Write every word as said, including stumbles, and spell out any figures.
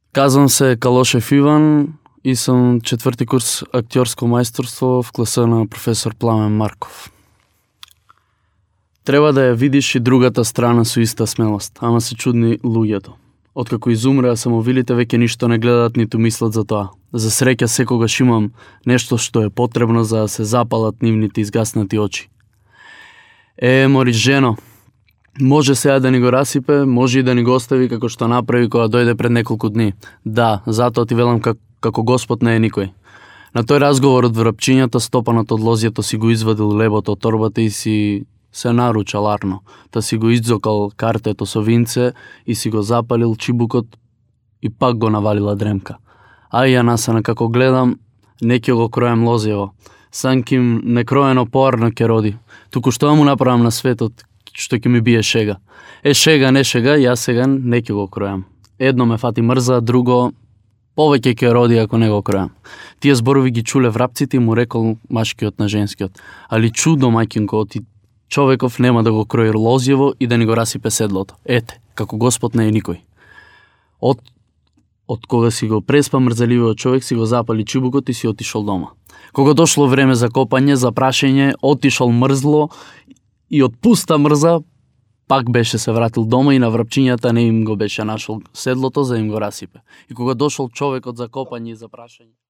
Казвам се Калошев Иван и съм четвърти курс актьорско мајсторство в класа на професор Пламен Марков. Треба да ја видиш и другата страна со иста смелост, ама се чудни луѓето. Откако изумреа самовилите, веќе ништо не гледат ниту мислат за тоа. За среќа секогаш имам нешто што е потребно за да се запалат нивните изгаснати очи. Е, мори жено, може сега да ни го расипе, може и да ни го остави како што направи кога дојде пред неколку дни. Да, затоа ти велам как, како Господ не е никој. На тој разговор од врапчињата стопанот од лозјето си го извадил лебото од торбата и си се наручал арно. Та си го иззокал картето со винце и си го запалил чибукот и пак го навалила дремка. А ја насана како гледам, не ќе го кроем лозјево. Санким некроено поарно ќе роди. Туку што му направам на светот, што ќе ми бие шега. Е, шега, не шега, јас сега не ќе го кројам. Едно ме фати мрза, друго повеќе ќе роди ако не го кројам. Тие зборови ги чуле врапците и му рекол машкиот на женскиот. Али чудо, мајкинко, ти човеков нема да го крои лозјево и да ни го расипе седлото. Ете, како Господ не е никој. Од, од кога си го преспа мрзеливиот човек, си го запали чибукот и си отишол дома. Кога дошло време за копање, за прашање, отишол мрзло и од пуста мрза пак беше се вратил дома и на врапчињата не им го беше нашол седлото за да им го расипе. И кога дошол човекот за копање и за прашање,